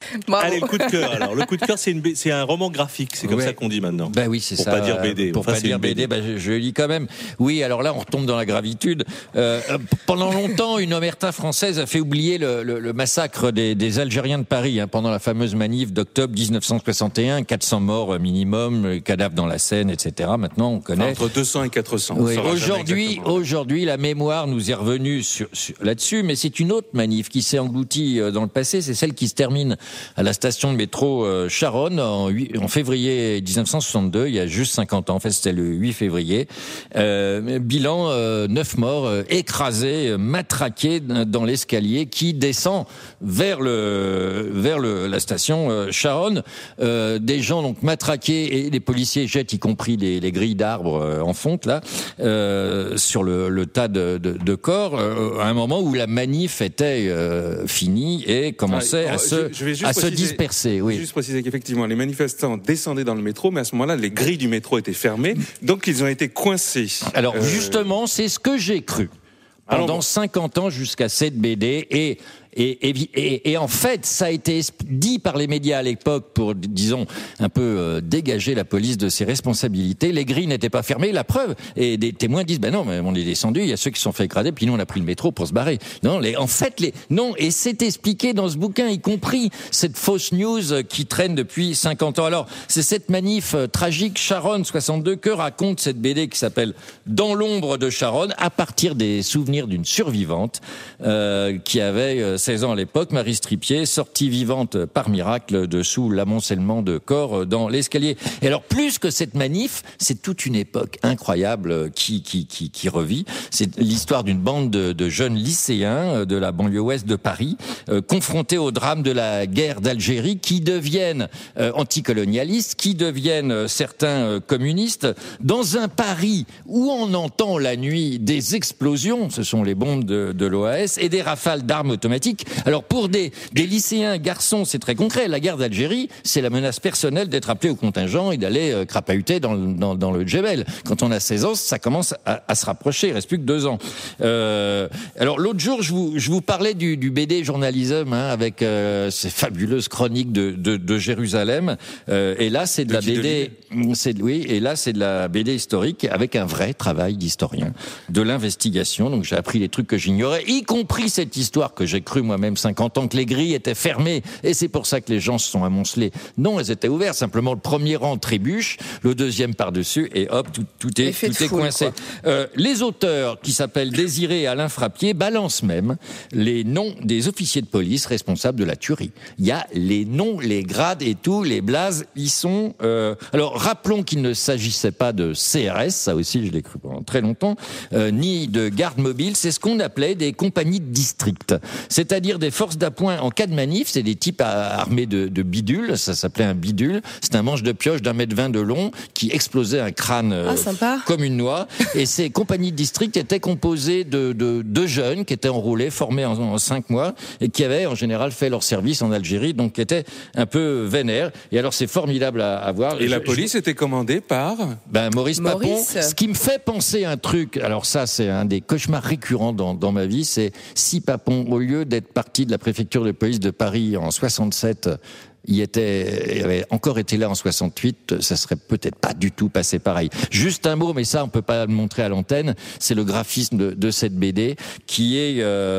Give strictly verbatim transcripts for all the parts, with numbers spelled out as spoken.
Bravo. Allez, le coup de cœur. Alors, le coup de cœur, c'est, une, c'est un roman graphique. C'est comme ouais. ça qu'on dit maintenant. Ben oui, c'est pour ça. Pour pas dire B D. Pour enfin, pas dire B D, ben je, je lis quand même. Oui, alors là, on retombe dans la gravitude. Euh, pendant longtemps, une omerta française a fait oublier le, le, le massacre des, des Algériens de Paris hein, pendant la fameuse manif d'octobre dix-neuf cent soixante et un. quatre cents morts minimum, cadavres dans la Seine, et cetera. Maintenant, on connaît. Enfin, entre deux cents et quatre cents. Oui. Aujourd'hui, aujourd'hui, la mémoire nous est revenue sur, sur, là-dessus, mais c'est une autre manif qui s'est engloutie dans le passé. C'est celle qui se termine à la station de métro Charonne en, en février dix-neuf cent soixante-deux. Il y a juste cinquante ans. En fait, c'était le huit février. Euh, bilan euh, neuf morts euh, écrasés, matraqués dans l'escalier qui descend vers le vers le, la station euh, Charonne. Euh, des gens donc matraqués et les policiers jettent y compris les, les grilles d'arbres euh, en fonte là euh, sur le, le tas de, de, de corps euh, à un moment où la manif était euh, finie et commençait ah, à, se, je, je à préciser, se disperser. Oui. Je vais juste préciser qu'effectivement les manifestants descendaient dans le métro, mais à ce moment-là les grilles du métro étaient fermées, donc ils ont été coincés. Alors euh... justement, c'est ce que j'ai cru pendant Alors, cinquante ans jusqu'à cette B D et Et, et, et, et en fait, ça a été dit par les médias à l'époque pour, disons, un peu euh, dégager la police de ses responsabilités. Les grilles n'étaient pas fermées, la preuve. Et des témoins disent, ben non, mais on est descendu, il y a ceux qui se sont fait écraser, puis nous on a pris le métro pour se barrer. Non, les, en fait, les, non, et c'est expliqué dans ce bouquin, y compris cette fausse news qui traîne depuis cinquante ans. Alors, c'est cette manif euh, tragique, Charonne soixante-deux, que raconte cette B D qui s'appelle Dans l'ombre de Charonne, à partir des souvenirs d'une survivante euh, qui avait euh, seize ans à l'époque, Marie Stripier, sortie vivante par miracle dessous l'amoncellement de corps dans l'escalier. Et alors, plus que cette manif, c'est toute une époque incroyable qui qui qui, qui revit. C'est l'histoire d'une bande de, de jeunes lycéens de la banlieue ouest de Paris, euh, confrontés au drame de la guerre d'Algérie, qui deviennent euh, anticolonialistes, qui deviennent euh, certains euh, communistes, dans un Paris où on entend la nuit des explosions, ce sont les bombes de, de l'O A S, et des rafales d'armes automatiques. Alors pour des, des lycéens garçons, c'est très concret. La guerre d'Algérie, c'est la menace personnelle d'être appelé au contingent et d'aller euh, crapahuter dans, dans, dans le Djebel. Quand on a seize ans, ça commence à, à se rapprocher. Il reste plus que deux ans. Euh, alors l'autre jour, je vous, je vous parlais du, du B D journalisme hein, avec euh, ces fabuleuses chroniques de, de, de Jérusalem. Euh, et là, c'est de, de la B D. C'est oui. Et là, c'est de la B D historique avec un vrai travail d'historien, de l'investigation. Donc j'ai appris les trucs que j'ignorais, y compris cette histoire que j'ai cru moi-même cinquante ans que les grilles étaient fermées et c'est pour ça que les gens se sont amoncelés. Non, elles étaient ouvertes. Simplement, le premier rang trébuche, le deuxième par-dessus et hop, tout, tout est, tout est foule, coincé. Euh, les auteurs, qui s'appellent Désiré et Alain Frappier, balancent même les noms des officiers de police responsables de la tuerie. Il y a les noms, les grades et tout, les blazes, ils sont... Euh... Alors, rappelons qu'il ne s'agissait pas de C R S, ça aussi je l'ai cru pendant très longtemps, euh, ni de garde mobile, c'est ce qu'on appelait des compagnies de district. C'est-à-dire des forces d'appoint en cas de manif, c'est des types armés de, de bidules, ça s'appelait un bidule, c'est un manche de pioche d'un mètre vingt de long qui explosait un crâne euh, ah, comme une noix, et ces compagnies de district étaient composées de, de, de jeunes qui étaient enrôlés, formés en, en cinq mois, et qui avaient en général fait leur service en Algérie, donc qui étaient un peu vénères, et alors c'est formidable à, à voir. Et je, la police je... était commandée par ben, Maurice, Maurice Papon, ce qui me fait penser à un truc, alors ça c'est un des cauchemars récurrents dans, dans ma vie, c'est si Papon, au lieu d'être parti de la préfecture de police de Paris en soixante-sept, il était, il avait encore été là en soixante-huit, ça serait peut-être pas du tout passé pareil. Juste un mot, mais ça on peut pas le montrer à l'antenne, c'est le graphisme de, de cette B D qui est,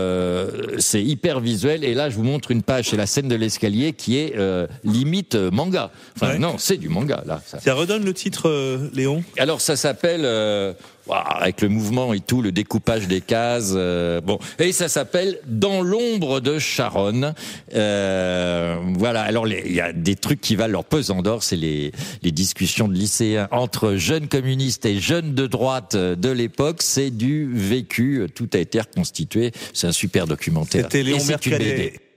euh, c'est hyper visuel. Et là je vous montre une page, c'est la scène de l'escalier qui est euh, limite manga. Enfin ouais. Non, c'est du manga là. Ça, ça redonne le titre, euh, Léon. Alors ça s'appelle. Euh, avec le mouvement et tout, le découpage des cases, euh, bon, et ça s'appelle Dans l'ombre de Charonne. Euh, voilà. Alors il y a des trucs qui valent leur pesant d'or, c'est les les discussions de lycéens entre jeunes communistes et jeunes de droite de l'époque. C'est du vécu, tout a été reconstitué. C'est un super documentaire. C'était Léon Mercadé.